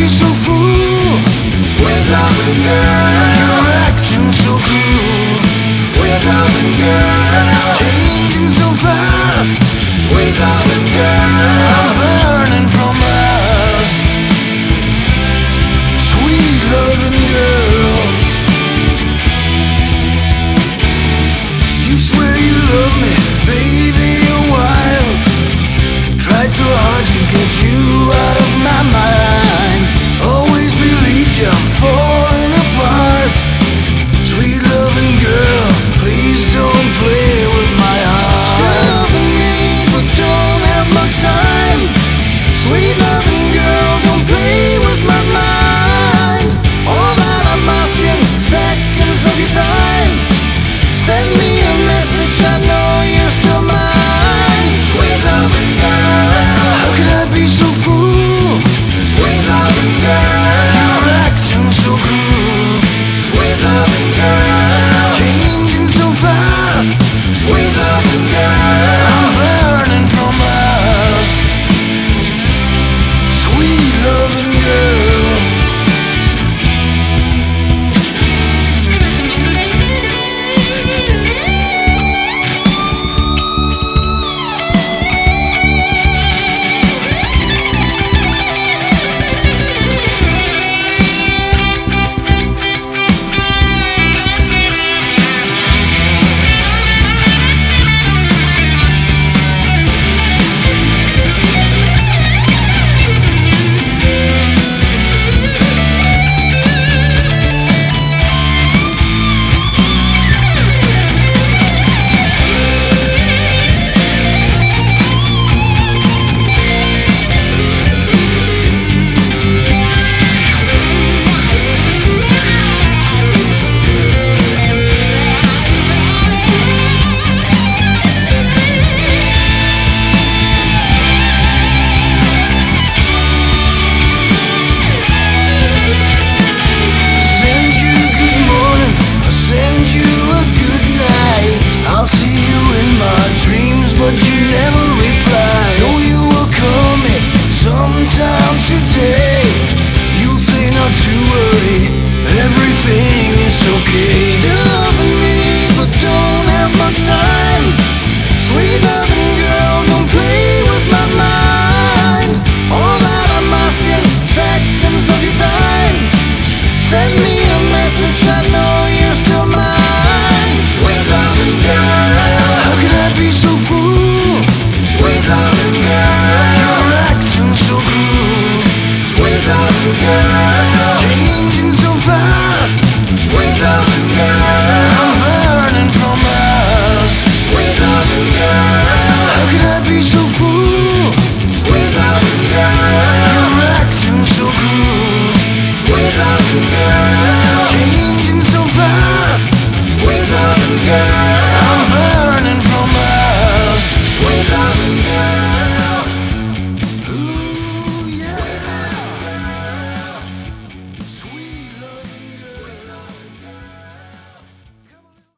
be so fool? Sweet loving girl, You're acting so cruel. sweet loving girl, Changing so fast. sweet loving girl, I'm burning from lust. Sweet loving girl. You swear you love me, baby, you're wild. Tried so hard to get you out of my mind. Always believed you, I'm falling apart. Sweet loving girl, please don't play with my heart. Still loving me, but don't have much time. Sweet loving girl, don't play with my mind. All that I'm asking, seconds of your time. Send me a message, I know you're still mine. sweet loving girl, How could I be so fool? sweet loving girl, You're acting so cruel. sweet loving girl, Changing so fast. sweet loving girl, I'm burning from lust. Sweet loving girl. I'll see you in my dreams, but you never reply. Know you will call me sometime today. You'll say not to worry, everything is okay. Still loving me, but don't have much time. Sweet loving girl, don't play with my mind. All that I'm asking, seconds of your time. Send me a message, I know you're still mine. sweet loving girl, How could I be so fool? sweet loving girl, You're acting so cruel. sweet loving girl, Changing so fast. sweet loving girl, I'm burning from lust. sweet loving girl, How could I be so fool? sweet loving girl, You're acting so cruel. sweet loving girl.